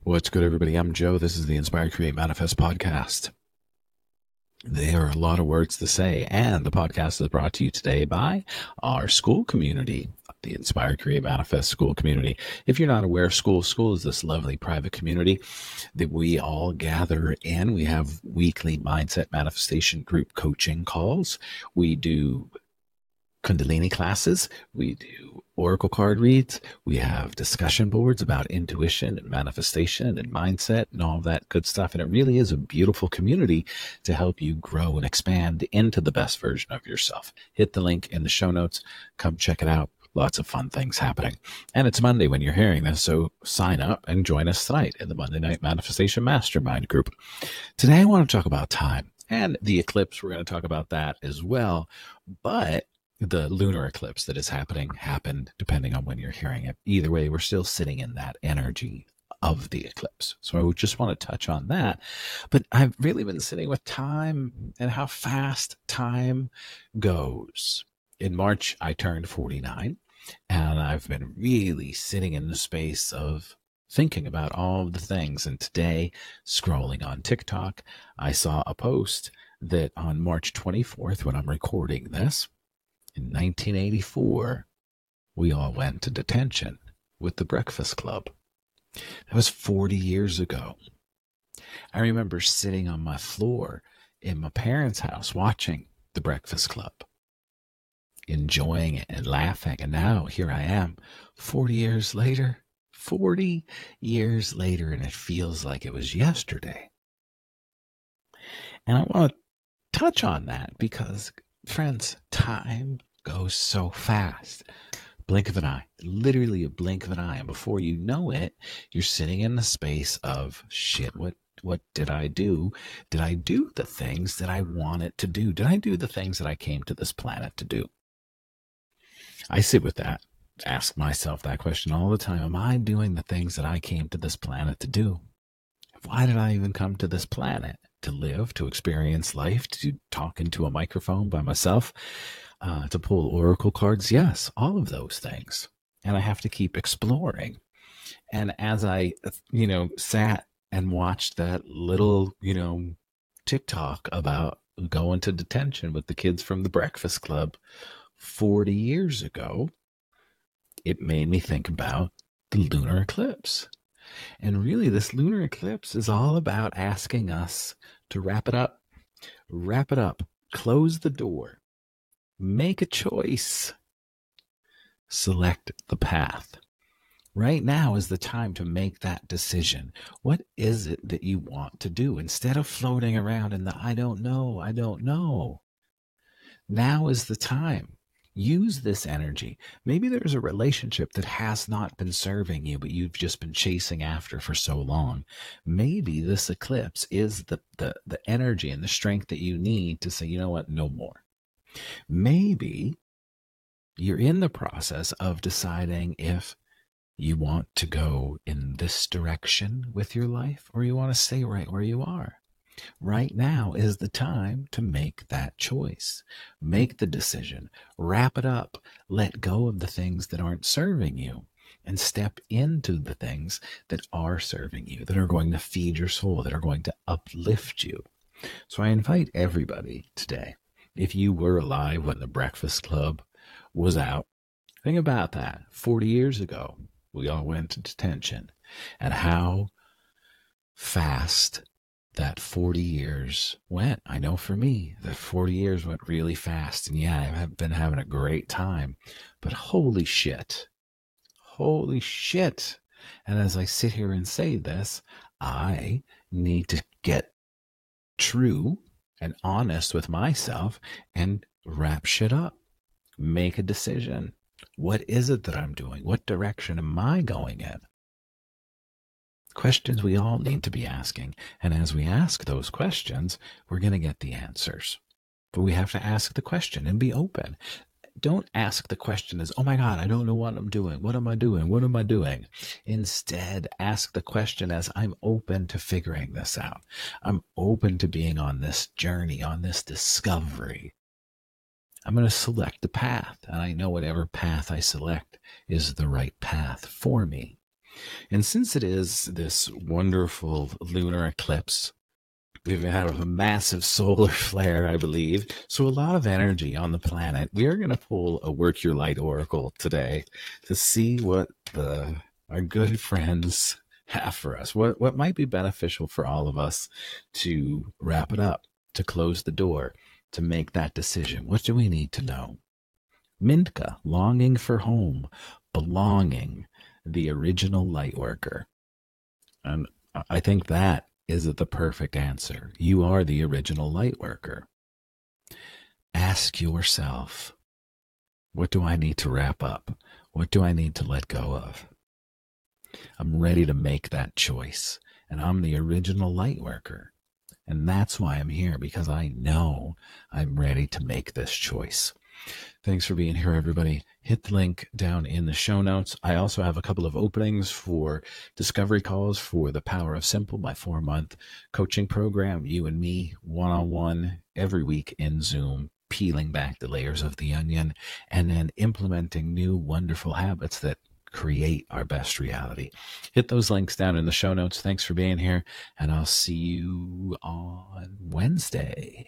What's good, everybody? I'm Joe. This is the Inspire, Create, Manifest podcast. There are a lot of words to say, and the podcast is brought to you today by our school community, the Inspire, Create, Manifest school community. If you're not aware of school is this lovely private community that we all gather in. We have weekly mindset manifestation group coaching calls. We do Kundalini classes. We do oracle card reads. We have discussion boards about intuition and manifestation and mindset and all of that good stuff. And it really is a beautiful community to help you grow and expand into the best version of yourself. Hit the link in the show notes. Come check it out. Lots of fun things happening. And it's Monday when you're hearing this, so sign up and join us tonight in the Monday Night Manifestation Mastermind group. Today I want to talk about time and the eclipse. We're going to talk about that as well. But the lunar eclipse that is happened depending on when you're hearing it. Either way, we're still sitting in that energy of the eclipse. So I just want to touch on that. But I've really been sitting with time and how fast time goes. In March, I turned 49, and I've been really sitting in the space of thinking about all of the things. And today, scrolling on TikTok, I saw a post that on March 24th, when I'm recording this, in 1984, we all went to detention with the Breakfast Club. That was 40 years ago. I remember sitting on my floor in my parents' house watching the Breakfast Club, enjoying it and laughing. And now here I am, 40 years later, and it feels like it was yesterday. And I want to touch on that because, friends, time goes so fast. Blink of an eye, literally a blink of an eye. And before you know it, you're sitting in the space of shit. What did I do? Did I do the things that I wanted to do? Did I do the things that I came to this planet to do? I sit with that, ask myself that question all the time. Am I doing the things that I came to this planet to do? Why did I even come to this planet? To live, to experience life, to talk into a microphone by myself, to pull oracle cards. Yes, all of those things. And I have to keep exploring. And as I, sat and watched that little, TikTok about going to detention with the kids from the Breakfast Club 40 years ago, it made me think about the lunar eclipse. And really, this lunar eclipse is all about asking us to wrap it up, close the door, make a choice, select the path. Right now is the time to make that decision. What is it that you want to do? Instead of floating around in the I don't know. Now is the time. Use this energy. Maybe there's a relationship that has not been serving you, but you've just been chasing after for so long. Maybe this eclipse is the energy and the strength that you need to say, you know what, no more. Maybe you're in the process of deciding if you want to go in this direction with your life or you want to stay right where you are. Right now is the time to make that choice. Make the decision. Wrap it up. Let go of the things that aren't serving you and step into the things that are serving you, that are going to feed your soul, that are going to uplift you. So I invite everybody today, if you were alive when the Breakfast Club was out, think about that. 40 years ago, we all went to detention, and how fast that 40 years went. I know for me, that 40 years went really fast. And yeah, I've been having a great time. But holy shit. And as I sit here and say this, I need to get true and honest with myself and wrap shit up. Make a decision. What is it that I'm doing? What direction am I going in? Questions we all need to be asking. And as we ask those questions, we're going to get the answers. But we have to ask the question and be open. Don't ask the question as, oh my God, I don't know what I'm doing. What am I doing? Instead, ask the question as, I'm open to figuring this out. I'm open to being on this journey, on this discovery. I'm going to select the path. And I know whatever path I select is the right path for me. And since it is this wonderful lunar eclipse, we've had a massive solar flare, I believe. So a lot of energy on the planet. We are going to pull a Work Your Light Oracle today to see what our good friends have for us. What might be beneficial for all of us to wrap it up, to close the door, to make that decision. What do we need to know? Mintka, longing for home, belonging, the original light worker. And I think that is the perfect answer. You are the original light worker. Ask yourself, what do I need to wrap up? What do I need to let go of? I'm ready to make that choice. And I'm the original light worker. And that's why I'm here, because I know I'm ready to make this choice. Thanks for being here, everybody. Hit the link down in the show notes. I also have a couple of openings for discovery calls for The Power of Simple, my 4-month coaching program. You and me, one-on-one, every week in Zoom, peeling back the layers of the onion and then implementing new wonderful habits that create our best reality. Hit those links down in the show notes. Thanks for being here, and I'll see you on Wednesday.